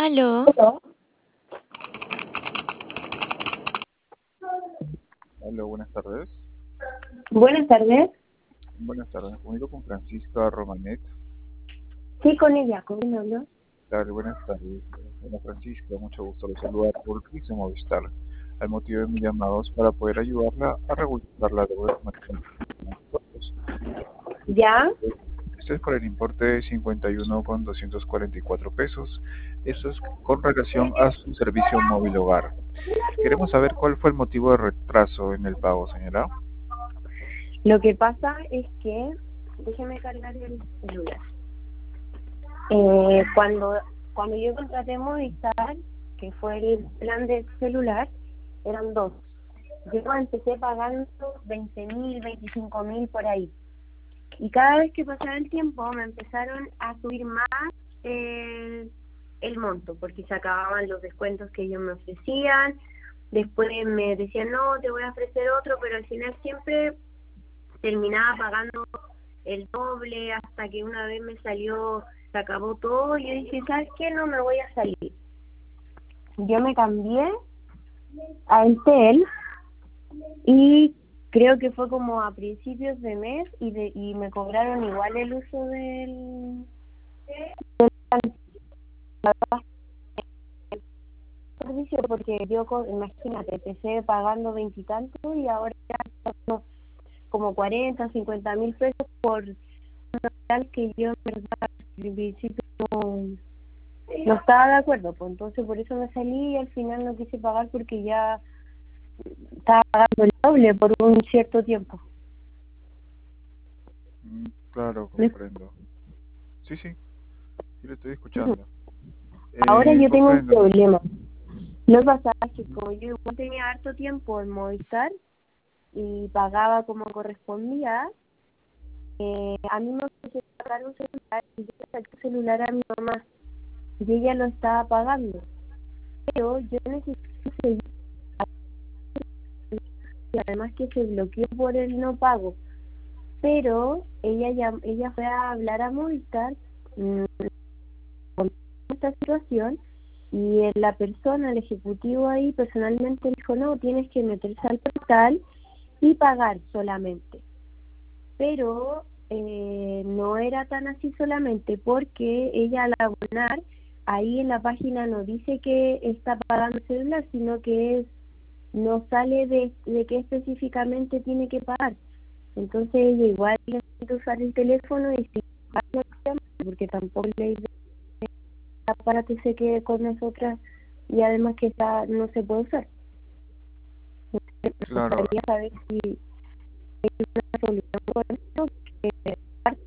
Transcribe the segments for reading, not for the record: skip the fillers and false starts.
Aló, Hola. Hola, buenas tardes. Buenas tardes. Buenas tardes, me comunico con Francisca Romanet. Sí, con ella, ¿con quién hablo? Dale, buenas tardes. Hola Francisca, mucho gusto de saludar por Cristian Movistar. El motivo de mi llamado es para poder ayudarla a regularizar la deuda que mantiene con nosotros. ¿Ya? Esto es por el importe de 51,244 pesos. Eso es con relación a su servicio móvil hogar. Queremos saber cuál fue el motivo de retraso en el pago, señora. Lo que pasa es que, déjeme cargar el celular. Cuando yo contraté Movistar, que fue el plan de celular, eran dos. Yo empecé pagando 20.000, 25.000 por ahí. Y cada vez que pasaba el tiempo me empezaron a subir más el monto, porque se acababan los descuentos que ellos me ofrecían. Después me decían, no, te voy a ofrecer otro, pero al final siempre terminaba pagando el doble, hasta que una vez me salió, se acabó todo, y yo dije, ¿sabes qué? No me voy a salir. Yo me cambié a Entel y creo que fue como a principios de mes y me cobraron igual el uso del servicio, porque yo, imagínate, empecé pagando veintitantos y ahora ya pago como 40, 50.000 pesos por un hospital que yo en verdad en principio no estaba de acuerdo, pues entonces por eso me salí y al final no quise pagar porque ya estaba pagando el doble por un cierto tiempo. Claro, comprendo. Sí, sí, sí, le estoy escuchando. Ahora yo tengo un Comprendo. problema. Lo que pasa es que como yo igual tenía harto tiempo en Movistar y pagaba como correspondía, a mí me ofrecieron pagar un celular y yo le saqué el celular a mi mamá y ella lo estaba pagando. Pero yo necesito seguir, y además que se bloqueó por el no pago. Pero ella fue a hablar a Movistar con esta situación y la persona, el ejecutivo ahí personalmente dijo, no, tienes que meterse al portal y pagar solamente. Pero no era tan así solamente, porque ella al abonar ahí en la página no dice que está pagando el celular, sino que no sale de qué específicamente tiene que pagar. Entonces ella igual necesita usar el teléfono y si paga, porque tampoco le dice que el aparato se quede con nosotras y además que no se puede usar. Me Claro, gustaría saber si hay una solución con esto, que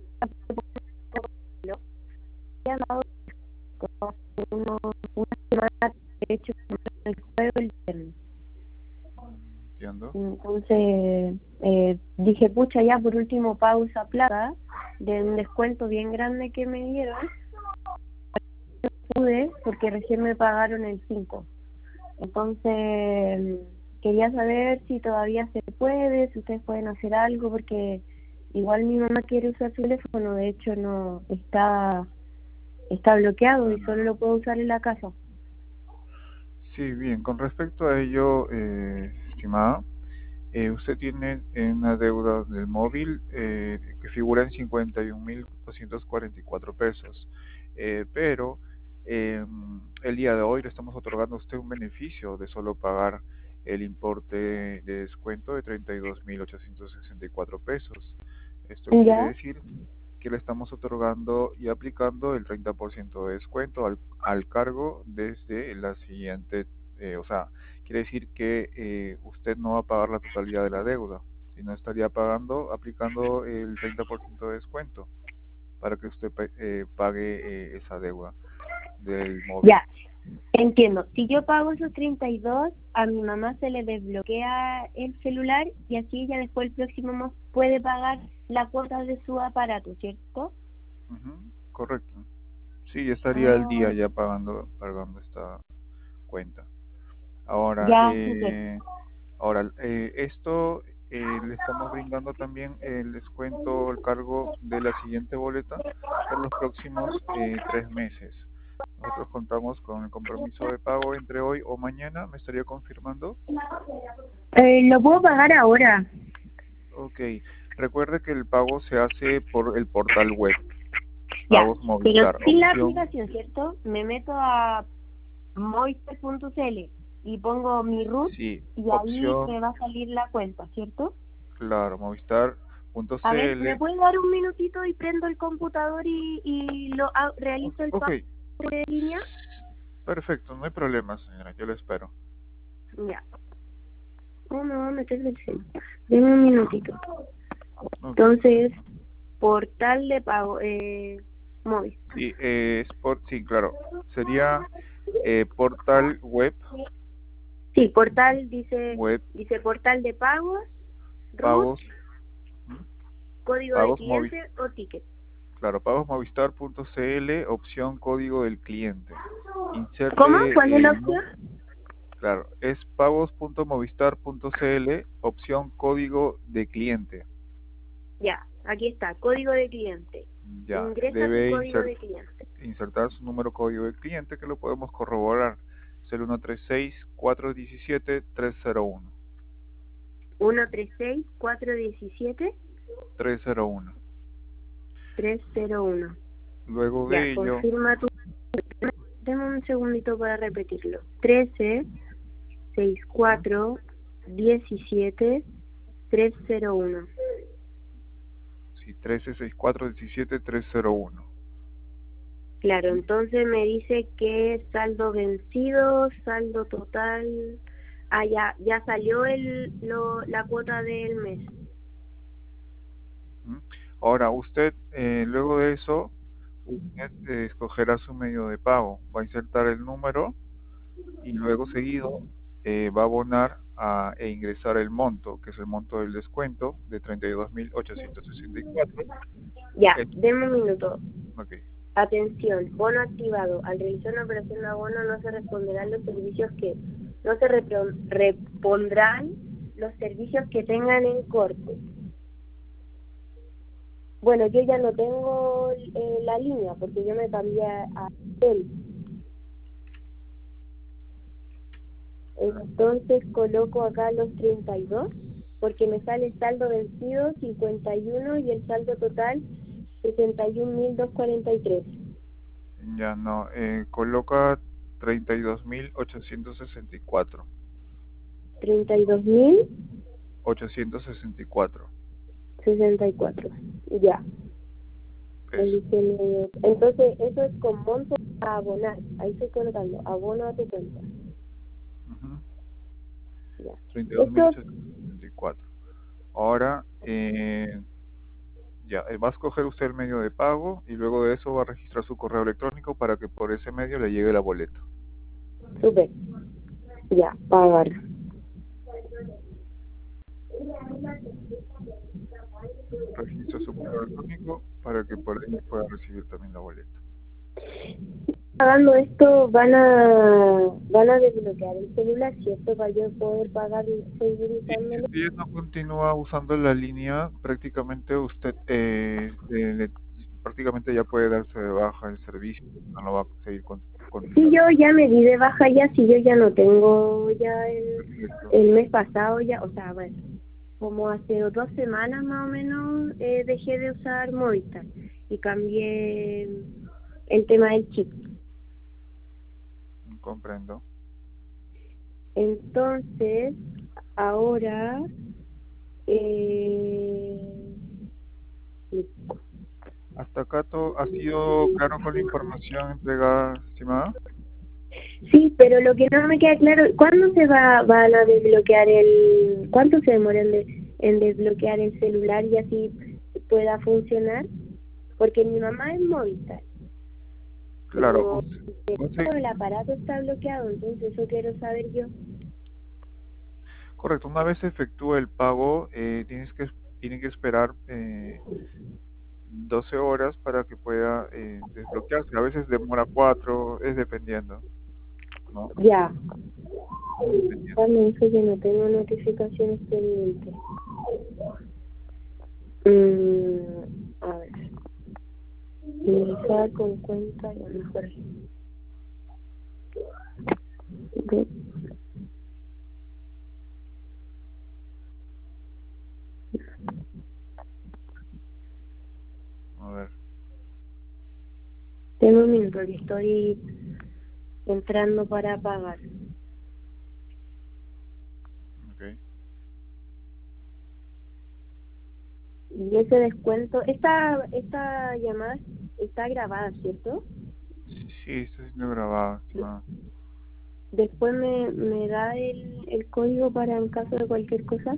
me han dado como hace una semana, de hecho, el jueves o el viernes. entiendo. Entonces dije, pucha, ya por último pago esa plata de un descuento bien grande que me dieron. No pude porque recién me pagaron el 5. Entonces quería saber si todavía se puede, si ustedes pueden hacer algo, porque igual mi mamá quiere usar su teléfono, de hecho no está bloqueado y solo lo puedo usar en la casa. Sí, bien, con respecto a ello, estimada, usted tiene una deuda del móvil que figura en 51.244 pesos, pero el día de hoy le estamos otorgando a usted un beneficio de solo pagar el importe de descuento de 32.864 pesos. Esto quiere ¿Ya? decir que le estamos otorgando y aplicando el 30% de descuento al cargo desde la siguiente, o sea, quiere decir que usted no va a pagar la totalidad de la deuda, sino estaría aplicando el 30% de descuento para que usted pague esa deuda del móvil. Ya, entiendo. Si yo pago esos 32, a mi mamá se le desbloquea el celular y así ella después el próximo mes puede pagar la cuota de su aparato, ¿cierto? Ujú, correcto. Sí, estaría al Ah, día ya pagando esta cuenta. Ahora, ya, súper. esto le estamos brindando también el descuento, el cargo de la siguiente boleta por los próximos 3 meses. Nosotros contamos con el compromiso de pago entre hoy o mañana. ¿Me estaría confirmando? Lo puedo pagar ahora. Ok. Recuerde que el pago se hace por el portal web. Ya, Pagos pero Movistar. sin la Opción. aplicación, ¿cierto? Me meto a movistar.cl y pongo mi root Sí. y ahí Opción. me va a salir la cuenta, ¿cierto? Claro. A ver, ¿me Movistar.cl. puede dar un minutito y prendo el computador y realizo el Ok. pago de línea? Perfecto. No hay problema, señora. Yo lo espero. Ya. Oh, me va a meter el cel. Deme un minutito. Ok. Entonces, portal de pago, móvil. Sí, sí, claro. Sería portal web, Sí, portal dice, web, portal de pagos, root, pagos, ¿m? código de Pagos Movis, cliente o ticket. claro, pagosmovistar.cl, opción código del cliente. ¿Cómo? ¿Cuál es Inserte la el opción? número, claro, es pagos.movistar.cl, opción código de cliente. Ya, aquí está, código de cliente. Ya, Ingresa tu debe código de cliente. insertar su número código de cliente que lo podemos corroborar. Es el 136-417-301. 136-417-301. 301. Luego Ya, de ello, confirma tu... Deme un segundito para repetirlo. 13-64-17-301. sí, 13-64-17-301. Claro, entonces me dice que saldo vencido, saldo total. Ah, ya salió la cuota del mes. ¿Mm? Ahora, usted, luego de eso, usted escogerá su medio de pago. Va a insertar el número y luego seguido va a abonar e ingresar el monto, que es el monto del descuento de 32.864. Ya, Eh, denme un minuto. ok, Atención, bono activado. Al realizar una operación de abono no se responderán los servicios que... No se repondrán los servicios que tengan en corte. Bueno, yo ya no tengo la línea porque yo me cambié a él. Entonces coloco acá los 32 porque me sale el saldo vencido 51 y el saldo total 61.243. ya no, coloca 32.864. 32.000 864 64. Ya. pesos. Entonces, eso es con monto a abonar. Ahí estoy colocando. Abono a tu cuenta. Ujú, Ya. Esto, 32.864. Ahora, ya, va a escoger usted el medio de pago y luego de eso va a registrar su correo electrónico para que por ese medio le llegue la boleta. súper. Ya, pagar. Registra su correo electrónico para que por ahí pueda recibir también la boleta. Pagando esto, van a desbloquear el celular, ¿cierto? Para yo poder pagar y seguir Y si usándolo. usted no continúa usando la línea, prácticamente usted prácticamente ya puede darse de baja el servicio, no lo va a seguir Sí, continuando. yo ya me di de baja ya, si yo ya no tengo ya Perfecto. el mes pasado ya, o sea, bueno, como hace 2 semanas más o menos dejé de usar Movistar y cambié el tema del chip. Comprendo. Entonces, ahora, eh, Hasta acá todo ha sido claro con la información entregada, estimada. sí, pero lo que no me queda claro, ¿cuándo van a desbloquear cuánto se demora en desbloquear el celular y así pueda funcionar? Porque mi mamá es Movistar, Claro, pero usted, el aparato está bloqueado, entonces eso quiero saber yo. correcto, una vez se efectúa el pago, tiene que esperar 12 horas para que pueda desbloquearse. A veces demora 4, es dependiendo, ¿no? Ya, Es dependiendo. me dice que no tengo notificaciones pendientes. A ver, ingresar con cuenta y a lo mejor. cuando estoy entrando para pagar. Okay. Y ese descuento, esta llamada está grabada, ¿cierto? Sí, está siendo grabado, estimado. Después me da el código para en caso de cualquier cosa.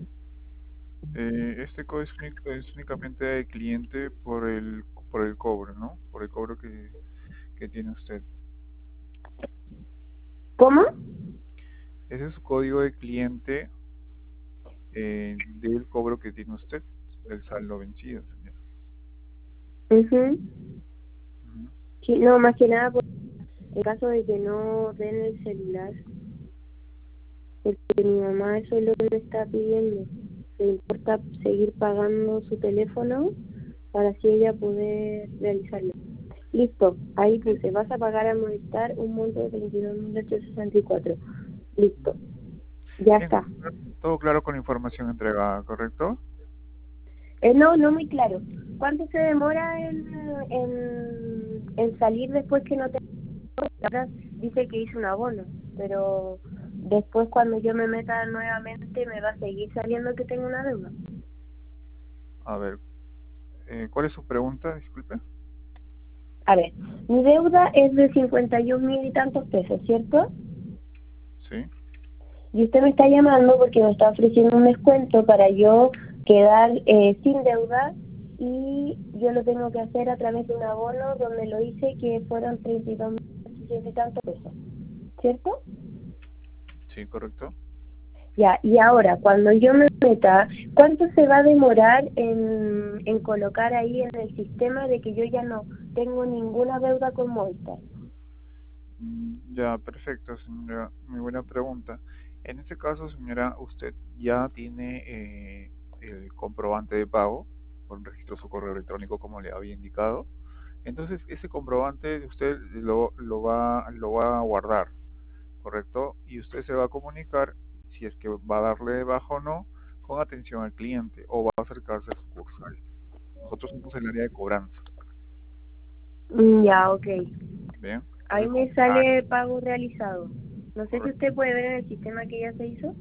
Este código es únicamente del cliente por el cobro, ¿no? Por el cobro que tiene usted. ¿Cómo? Ese es su código de cliente del cobro que tiene usted, del saldo vencido, señor. Mhm. Ujú. Sí, no, más que nada, en caso de que no den el celular, porque mi mamá eso es lo que me está pidiendo. Le importa seguir pagando su teléfono para así ella poder realizarlo. Listo, ahí puse, vas a pagar a Movistar un monto de 22.864. Listo, ya Bien, está. todo claro con la información entregada, ¿correcto? No, no muy claro. ¿Cuánto se demora en salir después que no te... Ahora dice que hice un abono, pero después cuando yo me meta nuevamente me va a seguir saliendo que tengo una deuda. A ver, ¿cuál es su pregunta? Disculpe. A ver, mi deuda es de 51.000 y tantos pesos, ¿cierto? Sí. Y usted me está llamando porque me está ofreciendo un descuento para yo quedar sin deuda y yo lo tengo que hacer a través de un abono donde lo hice que fueron 32.000 y tantos pesos, ¿cierto? Sí, correcto. Ya, y ahora, cuando yo me meta, ¿cuánto se va a demorar en colocar ahí en el sistema de que yo ya no tengo ninguna deuda con Movistar? Ya, perfecto, señora. Muy buena pregunta. En este caso, señora, usted ya tiene el comprobante de pago, con registro su correo electrónico como le había indicado. Entonces, ese comprobante usted lo va a guardar, ¿correcto? Y usted se va a comunicar si es que va a darle de baja o no con atención al cliente o va a acercarse a sucursal. Nosotros somos el área de cobranza, Ya, ok. ¿bien? Ahí Entonces, me sale pago realizado. No sé si correcto. usted puede ver en el sistema que ya se hizo.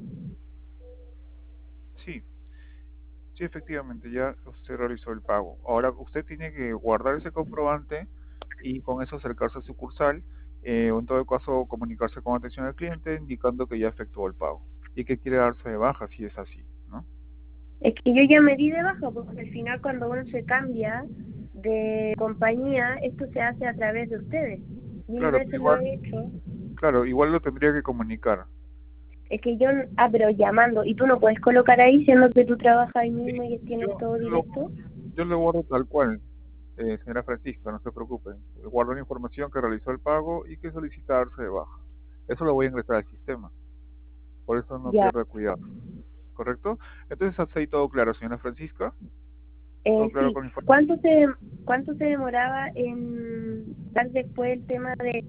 Sí, sí, efectivamente, ya usted realizó el pago. Ahora usted tiene que guardar ese comprobante y con eso acercarse a sucursal o en todo caso comunicarse con atención al cliente indicando que ya efectuó el pago y que quiere darse de baja si es así, ¿no? Es que yo ya me di de baja porque al final cuando uno se cambia de compañía, esto se hace a través de ustedes. Mil Claro, pero veces lo igual, he hecho. claro, igual lo tendría que comunicar. Es que yo, pero llamando, y tú no puedes colocar ahí siendo que tú trabajas ahí Sí, mismo y yo, tienes todo yo lo, directo. yo lo guardo tal cual, señora Francisca, no se preocupe. Guardo la información que realizó el pago y que solicita darse de baja. Eso lo voy a ingresar al sistema, por eso no Ya, pierda cuidado. ¿Correcto? Entonces hasta ahí todo claro, señora Francisca. Todo claro sí. con la información. ¿Cuánto se demoraba en dar después el tema de...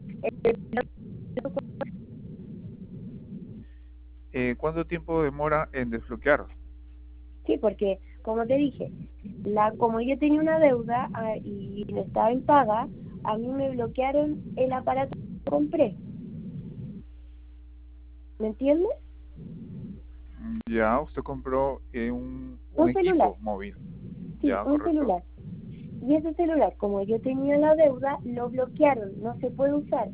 ¿Cuánto tiempo demora en desbloquear? Sí, porque como te dije, como yo tenía una deuda y no estaba impaga, a mí me bloquearon el aparato que compré. ¿Me entiendes? Ya, usted compró un Un celular, equipo móvil. sí, Ya, un correcto. celular. Y ese celular, como yo tenía la deuda, lo bloquearon, no se puede usar,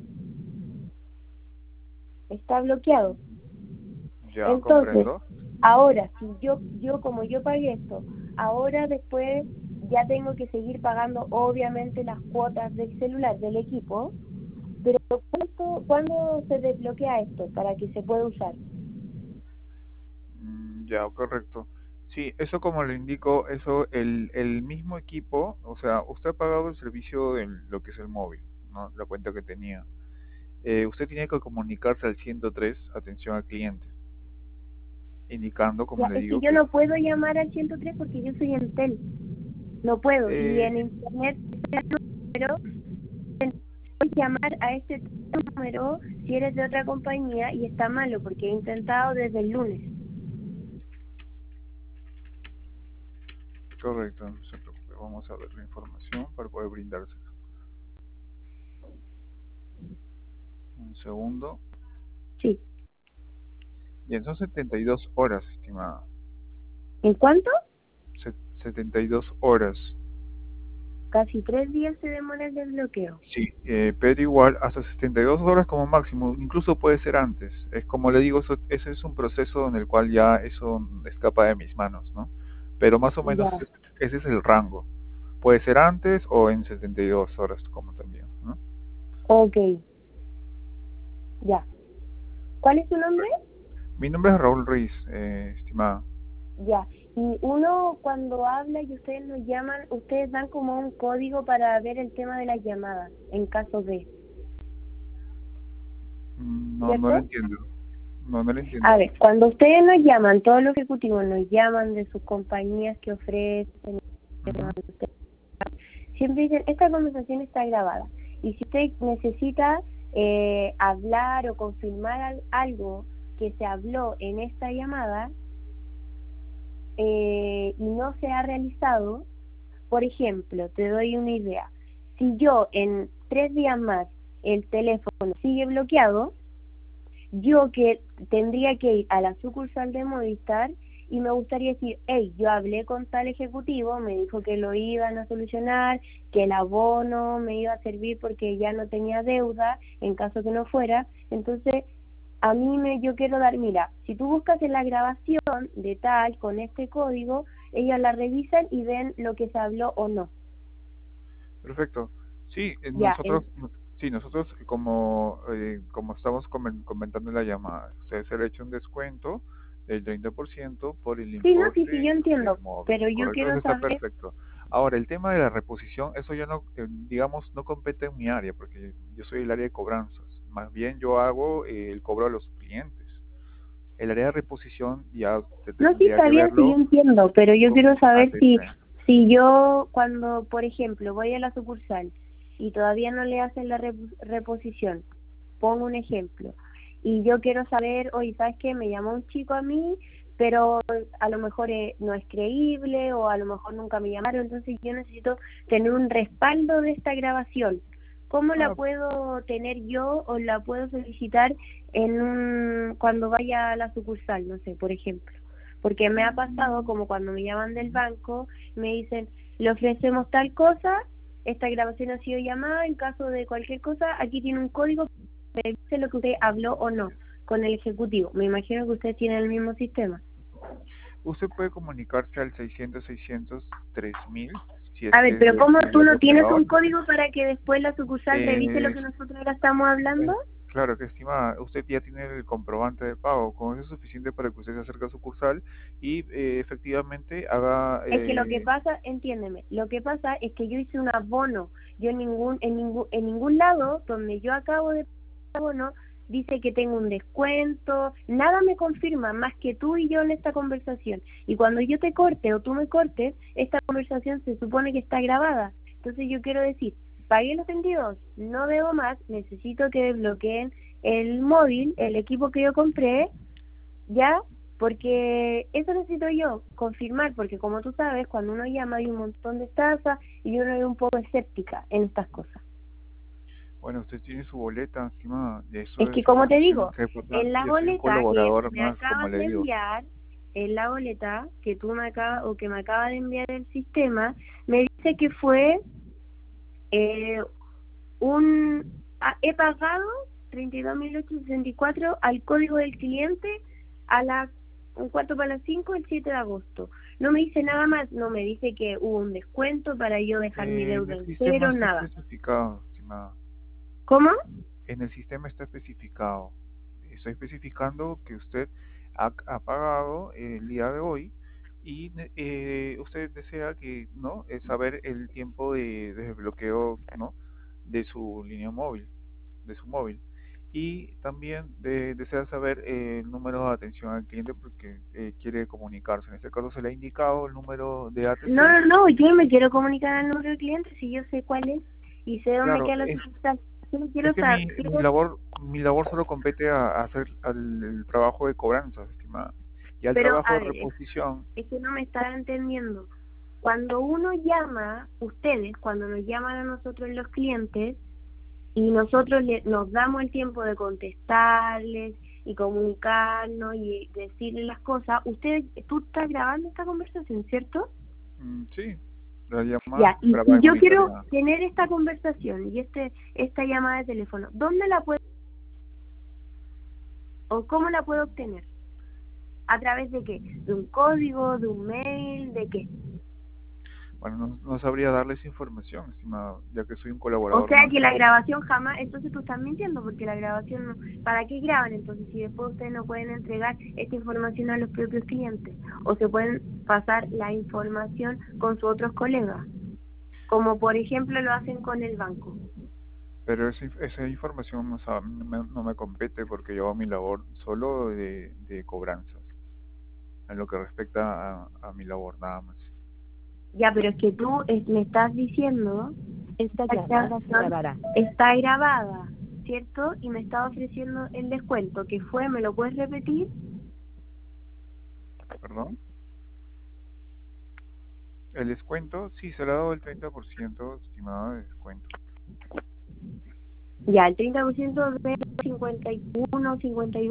está bloqueado. Ya, Entonces, comprendo. ahora, si yo como yo pagué esto, ahora después ya tengo que seguir pagando obviamente las cuotas del celular, del equipo, pero ¿cuándo se desbloquea esto para que se pueda usar? Ya, correcto. Sí, eso como le indico, eso, el mismo equipo, o sea, usted ha pagado el servicio de lo que es el móvil, ¿no? La cuenta que tenía. Usted tiene que comunicarse al 103, atención al cliente, indicando, como Ya, le es que digo, yo que no puedo llamar al 103 porque yo soy Entel, no puedo, y eh, en internet, pero puedes llamar a este número si eres de otra compañía y está malo porque he intentado desde el lunes. correcto, no se preocupe, vamos a ver la información para poder brindársela. Un segundo. Sí. Bien, son 72 horas, estimada. ¿En cuánto? 72 horas. Casi 3 días se demora el desbloqueo. Sí, pero igual hasta 72 horas como máximo, incluso puede ser antes. Es como le digo, ese es un proceso en el cual ya eso escapa de mis manos, ¿no? Pero más o menos Ya. ese es el rango. Puede ser antes o en 72 horas como también, ¿no? Ok, ya. ¿Cuál es su nombre? Mi nombre es Raúl Ruiz, estimada. Ya. Y uno cuando habla y ustedes nos llaman, ustedes dan como un código para ver el tema de las llamadas, en caso de, No, no lo ¿cierto? entiendo. No, no lo A entiendo. ver, cuando ustedes nos llaman, todos los ejecutivos nos llaman de sus compañías que ofrecen, Ujú. siempre dicen, esta conversación está grabada. Y si usted necesita hablar o confirmar algo que se habló en esta llamada y no se ha realizado, por ejemplo, te doy una idea. Si yo en 3 días más el teléfono sigue bloqueado, yo que tendría que ir a la sucursal de Movistar y me gustaría decir, hey, yo hablé con tal ejecutivo, me dijo que lo iban a solucionar, que el abono me iba a servir porque ya no tenía deuda en caso que no fuera. Entonces, yo quiero dar, mira, si tú buscas en la grabación de tal, con este código, ellos la revisan y ven lo que se habló o no. Perfecto. Sí, Ya, nosotros como estamos comentando en la llamada, ustedes se le ha hecho un descuento del 30% por el sí, no, sí, sí, yo importe del entiendo, móvil, pero yo ¿correcto? Eso quiero está saber, perfecto. Ahora, el tema de la reposición, eso ya no, digamos, no compete en mi área, porque yo soy el área de cobranzas. Más bien yo hago el cobro a los clientes. El área de reposición ya no, sí, tendría está que bien, sí, yo verlo entiendo, pero yo con quiero saber ATT. si yo cuando, por ejemplo, voy a la sucursal y todavía no le hacen la reposición, pongo un ejemplo, y yo quiero saber, oye, ¿sabes qué? Me llamó un chico a mí, pero a lo mejor no es creíble o a lo mejor nunca me llamaron, entonces yo necesito tener un respaldo de esta grabación. ¿Cómo la Ah, puedo tener yo o la puedo solicitar cuando vaya a la sucursal, no sé, por ejemplo? Porque me ha pasado como cuando me llaman del banco, me dicen, le ofrecemos tal cosa, esta grabación ha sido llamada, en caso de cualquier cosa, aquí tiene un código que dice lo que usted habló o no con el ejecutivo. Me imagino que usted tiene el mismo sistema. usted puede comunicarse al 600-600-3000 si es A que ver, es pero ¿cómo tú el no otro tienes operador. un código para que después la sucursal revise lo Eh, que nosotros ahora estamos hablando? eh, claro que estimada, usted ya tiene el comprobante de pago, con eso es suficiente para que usted se acerque a sucursal y efectivamente haga... Es que lo que pasa, entiéndeme, lo que pasa es que yo hice un abono. Yo en ningún lado donde yo acabo de pagar abono dice que tengo un descuento, nada me confirma más que tú y yo en esta conversación. Y cuando yo te corte o tú me cortes, esta conversación se supone que está grabada. Entonces yo quiero decir, pagué los 22, no debo más, necesito que desbloqueen el móvil, el equipo que yo compré, ¿ya? Porque eso necesito yo, confirmar, porque como tú sabes, cuando uno llama hay un montón de estafas y yo soy un poco escéptica en estas cosas. bueno, usted tiene su boleta, estimada, y eso Es que es como te digo, reportante. en la Yo soy un boleta que colaborador me más, como acabas le de digo. enviar, en la boleta que tú me acabas o que me acaba de enviar el sistema, me dice que fue eh, he pagado 32.864 al código del cliente a las un cuarto para las 5 el 7 de agosto. No me dice nada más, no me dice que hubo un descuento para yo dejar mi En deuda el en sistema cero, está nada. especificado, estimada. ¿Cómo? En el sistema está especificado. Está especificando que usted ha pagado el día de hoy y usted desea que no saber el tiempo de desbloqueo, no, de su línea móvil, de su móvil, y también desea saber el número de atención al cliente porque quiere comunicarse. En este caso se le ha indicado el número de No, ATT. no, no, yo no me quiero comunicar al número del cliente si yo sé cuál es y sé dónde Claro, queda la sucursal. Solo es quiero que saber, mi labor solo compete a hacer el trabajo de cobranza, estimada. Y al pero trabajo a de ver, reposición, es que no me está entendiendo. Cuando uno llama, ustedes, cuando nos llaman a nosotros los clientes, y nosotros nos damos el tiempo de contestarles y comunicarnos y decirles las cosas. Tú estás grabando esta conversación, ¿cierto? Sí, la llamada Ya, está grabada y y yo quiero monitoreada. tener esta conversación y esta llamada de teléfono. ¿Dónde la puedo o cómo la puedo obtener? ¿A través de qué? ¿De un código, de un mail, de qué? Bueno, no sabría darles información, estimado, ya que soy un O colaborador sea más. que la grabación jamás, entonces tú estás mintiendo porque la grabación no, ¿para qué graban entonces si después ustedes no pueden entregar esta información a los propios clientes? O se pueden pasar la información con sus otros colegas, como por ejemplo lo hacen con el banco. Pero esa información no me compete porque yo hago mi labor solo de cobranzas, en lo que respecta a mi labor nada más. Ya, pero es que tú me estás diciendo, Esta esta llamada se grabación grabará. está grabada, ¿cierto? Y me está ofreciendo el descuento, que fue, ¿me lo puedes repetir? ¿Perdón? El descuento, sí, se le ha dado el 30%, estimado, de descuento. Ya, el 30% de 51, 52